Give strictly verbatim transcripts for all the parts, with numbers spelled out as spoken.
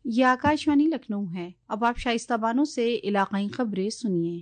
یہ آکاشوانی لکھنؤ ہے۔ اب آپ شائستہ بانو سے علاقائی خبریں سنیے۔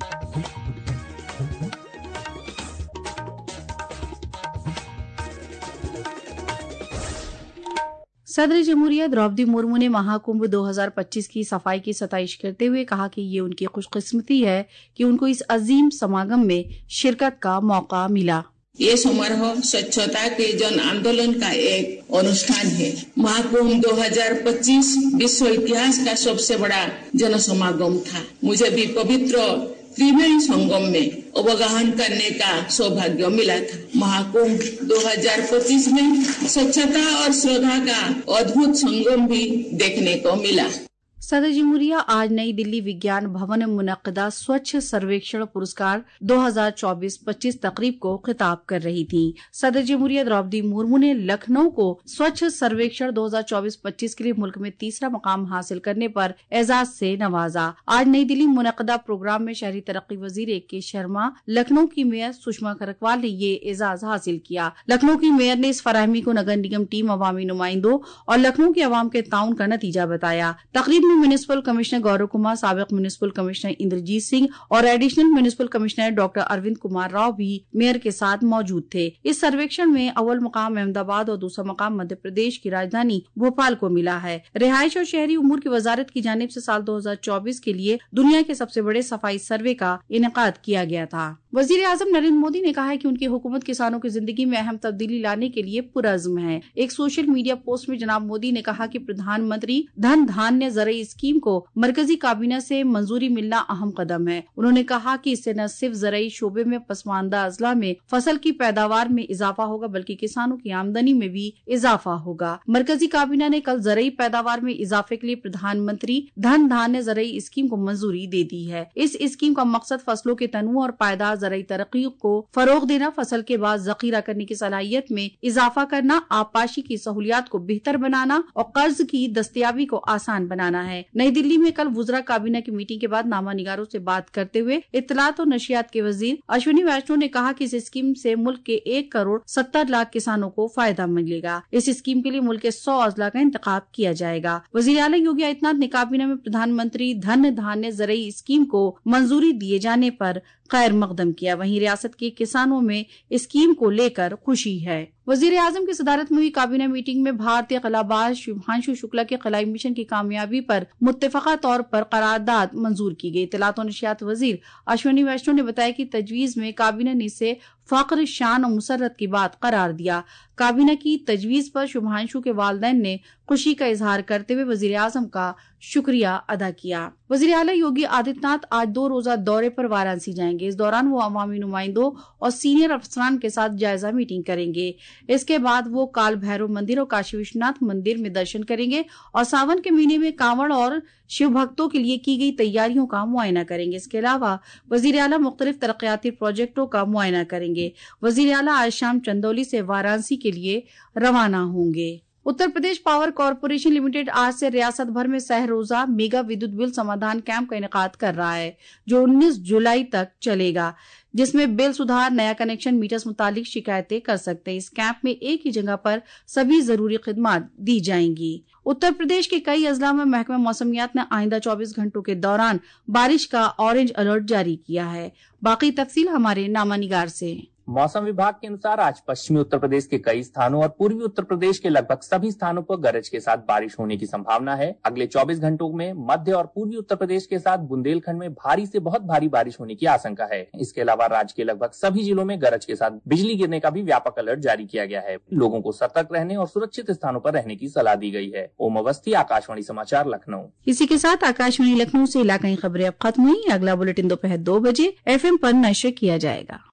صدر جمہوریہ دروپدی مرمو نے مہا کمبھ دو ہزار پچیس کی صفائی کی ستائش کرتے ہوئے کہا کہ یہ ان کی خوش قسمتی ہے کہ ان کو اس عظیم سماگم میں شرکت کا موقع ملا۔ یہ समारोह स्वच्छता के जन आंदोलन का एक अनुष्ठान है। महाकुंभ दो हज़ार पच्चीस विश्व इतिहास का सबसे बड़ा जन समागम था। मुझे भी पवित्र त्रिवेणी संगम में अवगाहन करने का सौभाग्य मिला था। महाकुंभ दो हज़ार पच्चीस में स्वच्छता और श्रद्धा का अद्भुत संगम भी देखने को मिला। सदर जमहूरिया आज नई दिल्ली विज्ञान भवन में मुनक्किदा स्वच्छ सर्वेक्षण पुरस्कार दो हज़ार चौबीस पच्चीस तकरीब को खिताब कर रही थी। सदर जमहूरिया द्रौपदी मुर्मू ने लखनऊ को स्वच्छ सर्वेक्षण दो हज़ार चौबीस पच्चीस के लिए मुल्क में तीसरा मकाम हासिल करने पर एजाज से नवाजा। आज नई दिल्ली में मुनक्किदा प्रोग्राम में शहरी तरक्की वजीर ए के शर्मा, लखनऊ की मेयर सुषमा खरकवाल ने ये एजाज हासिल किया। लखनऊ की मेयर ने इस फराहमी को नगर निगम टीम, अवामी नुमाइंदों और लखनऊ के अवाम के ताउन का नतीजा बताया। तकरीब में म्युनिसिपल कमिश्नर गौरव कुमार, साबिक म्युनिसिपल कमिश्नर इंद्रजीत सिंह और additional municipal commissioner doctor Arvind Kumar Rao भी मेयर के साथ मौजूद थे। इस सर्वेक्षण में अव्वल मुकाम अहमदाबाद और दूसरा मुकाम मध्य प्रदेश की राजधानी भोपाल को मिला है। रिहाइश और शहरी उमूर की वजारत की जानिब से साल दो हज़ार चौबीस के लिए दुनिया के सबसे बड़े सफाई सर्वे का इनेकाद किया गया था। वजीर आजम नरेंद्र मोदी ने कहा है कि उनकी हुकूमत किसानों की जिंदगी में अहम तब्दीली लाने के लिए पुरअज़्म है। एक सोशल मीडिया पोस्ट में जनाब मोदी ने कहा कि प्रधानमंत्री धन धान्य ज़रई स्कीम को मरकजी काबीना से मंजूरी मिलना अहम कदम है। उन्होंने कहा कि इससे न सिर्फ ज़रई शोबे में पसमानदा अजला में फसल की पैदावार में इजाफा होगा बल्कि किसानों की आमदनी में भी इजाफा होगा। मरकजी काबीना ने कल ज़रई पैदावार में इजाफे के लिए प्रधानमंत्री धन धान्य ज़रई स्कीम को मंजूरी दे दी है। इस स्कीम का मकसद फसलों के तनू और पायदार ज़रई तरक्की को फरोग देना, फसल के बाद जखीरा करने की सलाहियत में इजाफा करना, आबपाशी की सहूलियात को बेहतर बनाना और कर्ज की दस्तयाबी को आसान बनाना है। नई दिल्ली में कल वुज़रा काबीना की मीटिंग के बाद नामा निगारों से बात करते हुए इत्तलात और नशियात के वजीर अश्विनी वैष्णव ने कहा कि इस स्कीम से मुल्क के एक करोड़ सत्तर लाख किसानों को फायदा मिलेगा। इस स्कीम के लिए मुल्क के सौ अजला का इंतखाब किया जाएगा। वजीर आला योगी आदित्यनाथ ने काबीना में प्रधानमंत्री धन धान्य ज़रई स्कीम को मंजूरी दिए जाने पर खैर मकदम किया। वहीं रियासत के किसानों में स्कीम को लेकर खुशी है। वजीर आजम की सदारत में हुई काबीना मीटिंग में भारतीय खलाबाज शुभांशु शुक्ला के खलाई मिशन की कामयाबी पर मुत्तफका तौर पर करारदाद मंजूर की गई। इत्तलात और नशियात वजीर अश्विनी वैष्णव ने बताया कि तजवीज में काबीना ने इसे फख्र, शान और मुसर्रत की बात करार दिया। काबीना की तजवीज पर शुभांशु के वालिदैन ने खुशी का इजहार करते हुए वजीर आजम का शुक्रिया अदा किया। वजीर आला योगी आदित्यनाथ आज दो रोजा दौरे पर वाराणसी जाएंगे। इस दौरान वो अवामी नुमाइंदों और सीनियर अफसरान के साथ जायजा मीटिंग करेंगे। इसके बाद वो काल भैरव मंदिर और काशी विश्वनाथ मंदिर में दर्शन करेंगे और सावन के महीने में कांवड़ और शिव भक्तों के लिए की गई तैयारियों का मुआयना करेंगे। इसके अलावा वजीर आला मुख्तलिफ तरक्याती प्रोजेक्टों का मुआयना करेंगे। वजीर आला आज शाम चंदौली से वाराणसी के लिए रवाना होंगे। Uttar Pradesh power corporation limited आज से रियासत भर में सह रोजा मेगा विद्युत बिल समाधान कैंप का इनेकाद कर रहा है, जो उन्नीस जुलाई तक चलेगा, जिसमें बिल सुधार, नया कनेक्शन, मीटर से मुतालिक शिकायतें कर सकते हैं। इस कैंप में एक ही जगह पर सभी जरूरी खिदमात दी जाएंगी। उत्तर प्रदेश के कई अजला में महकमा मौसमियात ने आइंदा चौबीस घंटों के दौरान बारिश का ऑरेंज अलर्ट जारी किया है। बाकी तफसील हमारे नामा निगार से। मौसम विभाग के अनुसार आज पश्चिमी उत्तर प्रदेश के कई स्थानों और पूर्वी उत्तर प्रदेश के लगभग सभी स्थानों पर गरज के साथ बारिश होने की संभावना है। अगले चौबीस घंटों में मध्य और पूर्वी उत्तर प्रदेश के साथ बुंदेलखंड में भारी से बहुत भारी बारिश होने की आशंका है। इसके अलावा राज्य के लगभग सभी जिलों में गरज के साथ बिजली गिरने का भी व्यापक अलर्ट जारी किया गया है। लोगों को सतर्क रहने और सुरक्षित स्थानों पर रहने की सलाह दी गई है। ओम अवस्थी, आकाशवाणी समाचार, लखनऊ। इसी के साथ आकाशवाणी लखनऊ से इलाकाई खबरें अब खत्म हुई। अगला बुलेटिन दोपहर दो बजे एफ एम पर नशर किया जाएगा।